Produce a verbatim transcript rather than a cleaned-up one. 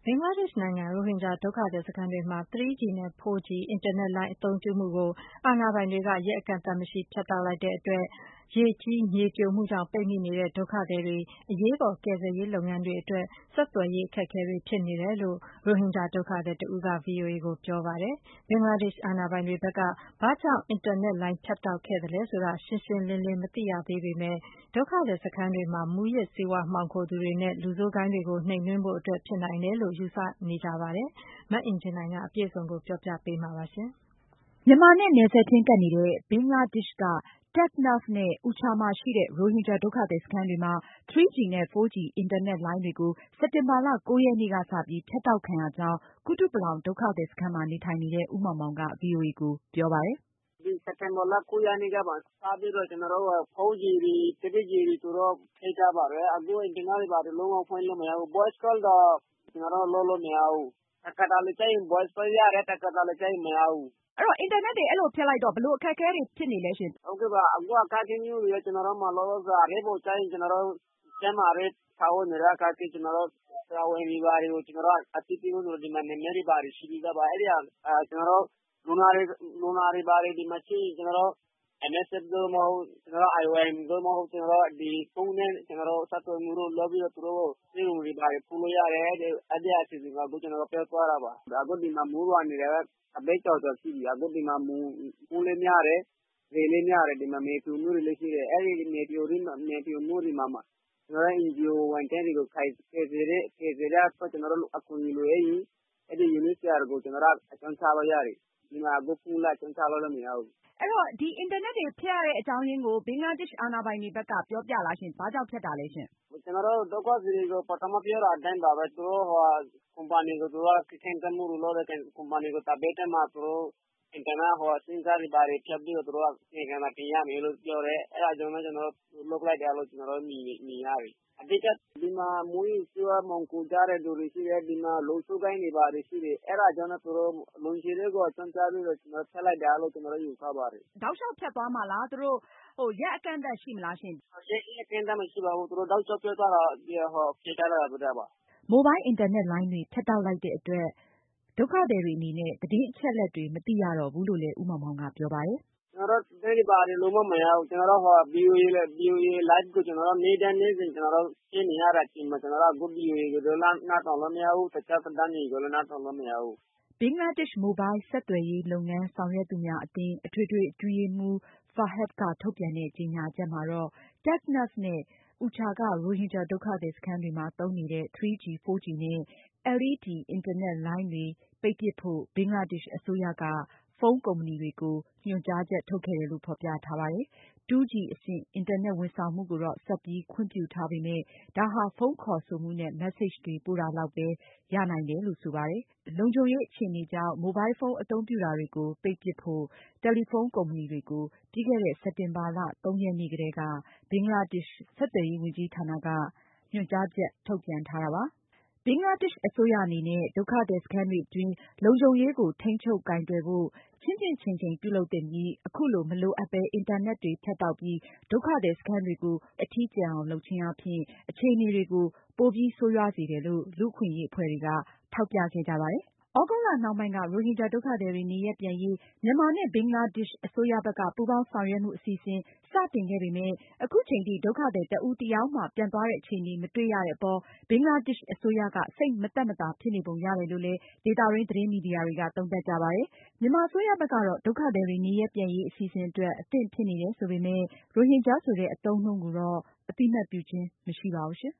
ဘင်္ဂလားဒေ့ရှ်နိုင်ငံ ရိုဟင်ဂျာဒုက္ခသည်စခန်းတွေမှာ three G နဲ့ four G အင်တာနက်လိုင်းအသုံးပြုမှုကို အာဏာပိုင်တွေက ရက်အကန့်အသတ်မရှိ ဖြတ်တောက်လိုက်တဲ့အတွက် ရေကြီး မြေပြိုမှုကြောင့် ပိတ်မိနေတဲ့ ဒုက္ခသည်တွေ အရေးပေါ်ကယ်ဆယ်ရေးလုပ်ငန်းတွေအတွက် ဆက်သွယ်ရေးအခက်အခဲတွေဖြစ်နေတယ်လို့ ရိုဟင်ဂျာဒုက္ခသည်တဦးက ဗွီအိုအေကိုပြောပါတယ်။ ဘင်္ဂလားဒေ့ရှ်အာဏာပိုင်တွေဘက်က ဘာကြောင့် အင်တာနက်လိုင်းဖြတ်တောက်ခဲ့သလဲဆိုတာ ရှင်းရှင်းလင်းလင်းမသိရသေးပေမဲ့ ဒုက္ခသည်စခန်းတွေမှာ မူးယစ်ဆေးဝါးမှောင်ခိုသူတွေနဲ့ လူဆိုးဂိုဏ်းတွေကို နှိမ်နင်းဖို့အတွက် ဖြစ်နိုင်တယ်လို့ ယူဆနေကြပါတယ်။ မအင်ကြင်းနိုင်က အပြည့်အစုံကို ပြောပြပေးမှာပါ။မြန်မာနဲ့နယ်စပ်ချင်းကပ်နေတဲ့ ဘင်္ဂလားဒေ့ရှ်က Teknaf နဲ့ Usha မှာရှိတဲ့ ရိုဟင်ဂျာဒုက္ခသည်စခန်းတွေမှာ three G နဲ့ four G အင်တာနက်လိုင်းတွေကို စက်တင်ဘာလ ၉ ရက်နေ့ကစပြီး ဖြတ်တောက်ခံရကြောင်း ကုတုပလောင်ဒုက္ခသည်စခန်းမှာနေထိုင်နေတဲ့ ဦးမောင်မောင်က ဗွီအိုအေကိုပြောပါတယ်။ “စက်တင်ဘာလ ၉ ရက်နေ့ကစပြီးတော့ ကျနော်တို့ four G တွေ three G တွေ သူတို့ဖြတ်ထားပါတယ်။ အခုအင်တာနက်တွေဘာတွေ လုံးဝဖွင့်လို့မရဘူး။ Voice call တော့ ကျနော်တို့လုပ်လို့မရဘူး။ တခါတလေကျရင် Voice call ရတယ်၊ တခါတလေကျရင်မရဘူး။အဲဒီတော့ အင်တာနက်တွေ အဲလိုဖြတ်လိုက်တော့ ဘယ်လိုအခက်အခဲတွေဖြစ်နေလဲရှင့်။ဟုတ်ကဲ့ပါ။ အခုအခက်အခဲမျိုးတွေက ကျနော်တို့မှာ လောလောဆယ် အရေးပေါ်ကျရင် ကျနော်တို့ ကျန်းမာရေးထားဖို့နေတဲ့အခါကျရင် ကျနော်တို့ ဆရာဝန်တွေဘာတွေကို ကျနော်တို့ အသိပေးဖို့ဆိုတော့ ဒီမှာနာမည်တွေဘာတွေရှိပြီးသားပါ။ အဲဒီဟာ ကျနော်တို့ လူနာတွေဘာတွေဒီမှာရှိရင် ကျနော်တို့ M S F သို့မဟုတ် ကျနော်တို့ I O M သို့မဟုတ် ကျနော်တို့ ဖုန်းနဲ့ ကျနော်တို့ ဆက်သွယ်မှုတို့လုပ်ပြီးတော့ သူတို့ကို ဆေးရုံတွေဘာတွေပို့လို့ရတယ်။ အဲဒီအစီအစဉ်ကို အခုကျနော်တို့ပြောသွားတာပါ။ အခုဒီမှာမိုးရွာနေတာက တပတ်ကျော်ကျော်ရှိပြီ။ အခုဒီမှာမိုးလည်းများတယ်။ လေလည်းများတယ်။ ဒီမှာမြေပြိုမှုတွေလည်းရှိတယ်။ အဲဒီမြေပြိုမှုတွေမှာ ကျနော်တို့ N G O ဝန်ထမ်းတွေကို ကယ်ဆယ်တဲ့အတွက် ကျနော်တို့ အကူအညီလိုအပ်ရင် အဲဒီ U N H C R ကို ကျနော်တို့ အကြောင်းကြားလို့ရတယ်။ ဒီမှာအခုဖုန်းနဲ့အကြောင်းကြားလို့လည်းမရဘူး။ အဲဒီတော့ ဒီအင်တာနက်တွေဖြတ်ရတဲ့အကြောင်းရင်းကို ဘင်္ဂလားဒေ့ရှ်အာဏာပိုင်တွေဘက်ကပြောပြလားရှင့်။ ဘာကြောင့်ဖြတ်တာလဲရှင့်။ ကျနော်တို့ ဒုက္ခသည်တွေကို ပထမပြောတဲ့အတိုင်းပါပဲ။ သူတို့ ကုမ္ပဏီကို သူတို့က ကန့်သတ်မှုတွေလုပ်တယ်။ ကုမ္ပဏီကို တပတ်ထဲမှာ သူတို့ အင်တာနက်ဆင်းကဒ်တွေဘာတွေဖြတ်ပြီးတော့ သူတို့က အစီရင်ခံစာတင်ရမယ်လို့ပြောတယ်။ အဲဒါကြောင့်လည်း ကျနော်တို့ လုပ်လိုက်တာလို့ ကျနော်တို့မြင်ရတယ်။ အဓိက ဒီမှာမူးယစ်ဆေးဝါးမှောင်ခိုကြတဲ့သူတွေရှိတယ်။ ဒီမှာလူဆိုးဂိုဏ်းတွေဘာတွေရှိတယ်။ အဲဒါကြောင့်သူတို့ လုံခြုံရေးကိုအကြောင်းပြပြီးတော့ ဖြတ်လိုက်တာလို့ ကျနော်တို့ယူဆပါတယ်။ တောက်လျှောက်ဖြတ်သွားမှာလား။ သူတို့ ရက်အကန့်အသတ်ရှိမလားရှင့်။ ရက်အကန့်အသတ်မရှိပါဘူး။ သူတို့တောက်လျှောက်ဖြတ်သွားတာဖြတ်ထားတာပါ။ မိုဘိုင်းအင်တာနက်လိုင်းတွေဖြတ်တောက်လိုက်တဲ့အတွက် ဒုက္ခသည်တွေအနေနဲ့ သတင်းအချက်အလက်တွေမသိရတော့ဘူးလို့လည်း ဦးမောင်မောင်ကပြောပါတယ်။ “ကျနော်တို့ သတင်းတွေဘာတွေလုံးဝမရဘူး။ ကျနော်တို့ ဗွီအိုအေ Live ကို ကျနော်တို့ နေ့တိုင်းနေ့စဉ်ကျနော်တို့ ကြည့်နေရတဲ့အချိန်မှာ ကျနော်တို့ အခု ဗွီအိုအေကိုလည်း နားထောင်လို့မရဘူး။ တခြားသတင်းတွေကိုလည်း နားထောင်လို့မရဘူး။ ” ဘင်္ဂလားဒေ့ရှ် မိုဘိုင်းဆက်သွယ်ရေးလုပ်ငန်းဆောင်ရွက်သူများအသင်း အထွေထွေအတွင်းရေးမှူး Farhad ကထုတ်ပြန်တဲ့ကြေညာချက်မှာတော့ Teknaf နဲ့ Usha က ရိုဟင်ဂျာဒုက္ခသည်စခန်းတွေမှာ သုံးနေတဲ့ three G, four G နဲ့ L E D အင်တာနက်လိုင်းတွေပိတ်ပစ်ဖို့ ဘင်္ဂလားဒေ့ရှ်အစိုးရက ဖုန်းကုမ္ပဏီတွေကို ညွှန်ကြားချက်ထုတ်ခဲ့တယ်လို့ ဖေါ်ပြထားပါတယ်။ two G အဆင့် အင်တာနက်ဝန်ဆောင်မှုကိုတော့ ဆက်ပြီးခွင့်ပြုထားပေမဲ့ ဒါဟာ ဖုန်းခေါ်ဆိုမှုနဲ့ မက်ဆေ့ချ်တွေပို့တာလောက်ပဲ ရနိုင်တယ်လို့ဆိုပါတယ်။ လုံခြုံရေးအခြေအနေကြောင့် မိုဘိုင်းဖုန်းအသုံးပြုတာတွေကို ပိတ်ပစ်ဖို့ တယ်လီဖုန်းကုမ္ပဏီတွေကို ပြီးခဲ့တဲ့ စက်တင်ဘာလ သုံးရက်နေ့ကတည်းက ဘင်္ဂလားဒေ့ရှ် ဆက်သွယ်ရေးဝန်ကြီးဌာနက ညွှန်ကြားချက်ထုတ်ပြန်ထားတာပါ။ ဘင်္ဂလားဒေ့ရှ်အစိုးရအနေနဲ့ ဒုက္ခသည်စခန်းတွေအတွင်း လုံခြုံရေးကို ထိန်းချုပ်ကိုင်တွယ်ဖို့ ချင့်ချင့်ချိန်ချိန်ပြုလုပ်သင့်ပြီး အခုလို မလိုအပ်ပဲ အင်တာနက်တွေဖြတ်တောက်ပြီး ဒုက္ခသည်စခန်းတွေကို အထီးကျန်အောင်လုပ်ခြင်းအားဖြင့် အခြေအနေတွေကို ပိုပြီးဆိုးရွားစေတယ်လို့ လူ့အခွင့်အရေးအဖွဲ့တွေက ထောက်ပြခဲ့ကြပါတယ်။ သြဂုတ်လနှောင်းပိုင်းက ရိုဟင်ဂျာဒုက္ခသည်တွေနေရပ်ပြန်ရေး မြန်မာနဲ့ ဘင်္ဂလားဒေ့ရှ်အစိုးရဘက်က ပူးပေါင်းဆောင်ရွက်မှုအစီအစဉ် စတင်ခဲ့ပေမဲ့ အခုချိန်ထိ ဒုက္ခသည်တဦးတယောက်မှ ပြန်သွားတဲ့အခြေအနေမတွေ့ရတဲ့အပေါ် ဘင်္ဂလားဒေ့ရှ်အစိုးရက စိတ်မသက်မသာဖြစ်နေပုံရတယ်လို့လည်း ဒေသတွင်းသတင်းမီဒီယာတွေက သုံးသပ်ကြပါတယ်။ မြန်မာအစိုးရဘက်ကတော့ ဒုက္ခသည်တွေနေရပ်ပြန်ရေးအစီအစဉ်အတွက် အသင့်ဖြစ်နေတယ်ဆိုပေမဲ့ ရိုဟင်ဂျာဆိုတဲ့ အသုံးအနှုန်းကိုတော့ အသိအမှတ်ပြုခြင်းမရှိပါဘူးရှင်